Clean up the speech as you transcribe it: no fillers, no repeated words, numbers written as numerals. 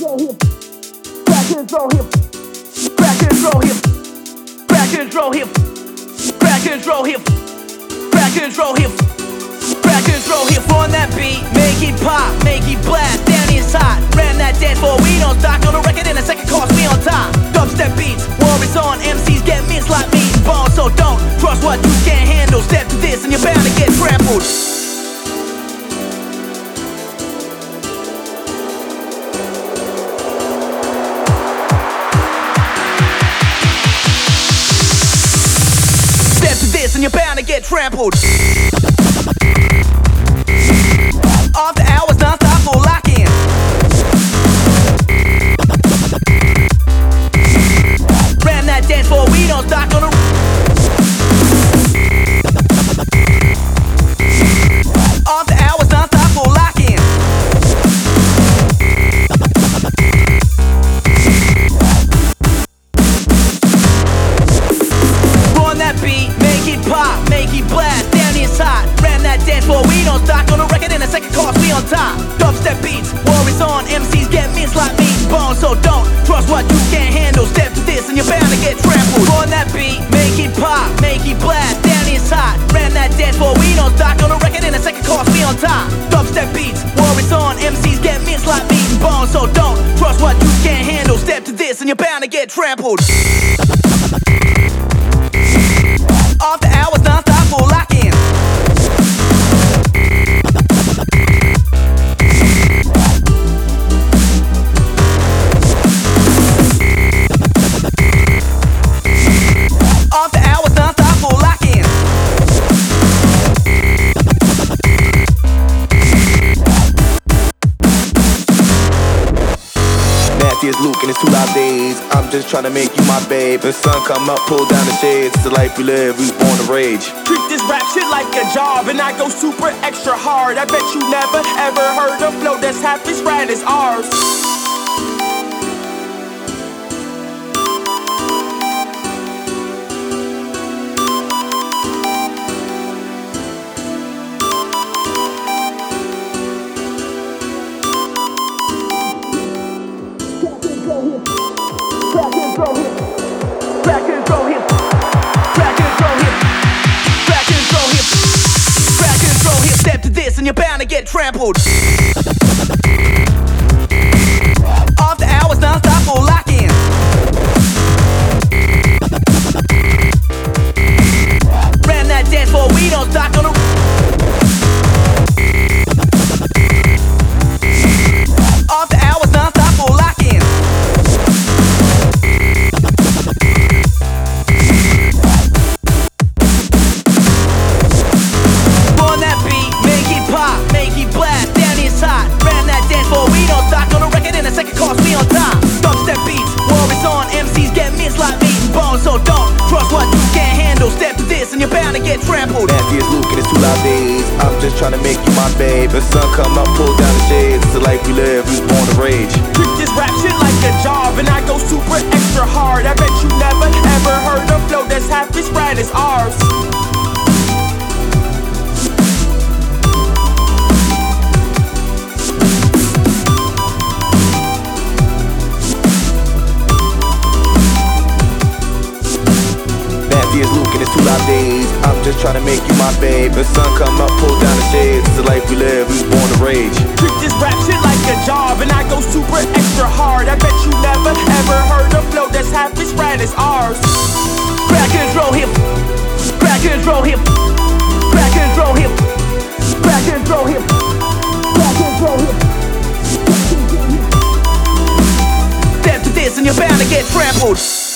On that beat, make it pop, make it blast, down inside. Ran that dance floor, we don't stop. On the record in a second, cost me on top. Dubstep beats, war is on. MCs get minced like meat and bones, so don't trust what you can't handle. Step to this and you're bound to get trampled. Step to this and you're bound to get trampled. After hours, non-stop, full lock-in. Ran that dance floor, we don't stop. On the after hours, non-stop, full lock-in. On that beat, make it pop, make it blast, down inside. Ran that dance floor, we don't stop. On the record in a second, cost me on top. Dubstep beats, war is on. MCs get minced like meat and bones, so don't trust what you can't handle. Step to this and you're bound to get trampled. On that beat, make it pop, make it blast, down inside. Ran that dance floor, we don't stop. On the record in a second, cost me on top. Dubstep beats, war is on. MCs get minced like meat and bones, so don't trust what you can't handle. Step to this and you're bound to get trampled. After hours, non-stop, full lock-in. After hours, non-stop, full lock-in. Nasty as Luke in his 2 live days. I'm just trying to make you my babe. The sun come up, pull down the shades. It's the life we live, we born to rage. Treat this rap shit like a job, and I go super extra hard. I bet you never ever heard a flow that's half as rad as ours. Step to this and you're bound to get trampled. After hours, non-stop, full lock-in. Ran that dance floor, we don't stop. On the after hours, non-stop, full lock-in. On that beat, make it pop, make it blast, down inside. Ran that dance floor, we don't stop. On the record in a second, cost me on top. Dubstep beats, war is on. MCs get minced like meat and bones, so don't trust what you can't handle. Step to this and you're bound to get trampled. Nasty as Luke in his 2 live days. I'm just trying to make you my babe. The sun come up, pull down the shades. It's the life we live, we born to rage. Treat this rap shit like a job, and I go super extra hard. I bet you never ever heard a flow that's half as rad as ours. Nasty as Luke in his 2 live days. I'm just trying to make you my babe. The sun come up, pull down the shades. It's the life we live, we born to rage. Treat this rap shit like a job, and I go super extra hard. I bet you never ever heard a flow that's half as rad as ours. Crackers roll hip, crackers roll hip, crackers roll hip, crackers roll hip, crackers roll hip. Step to this and you're bound to get trampled.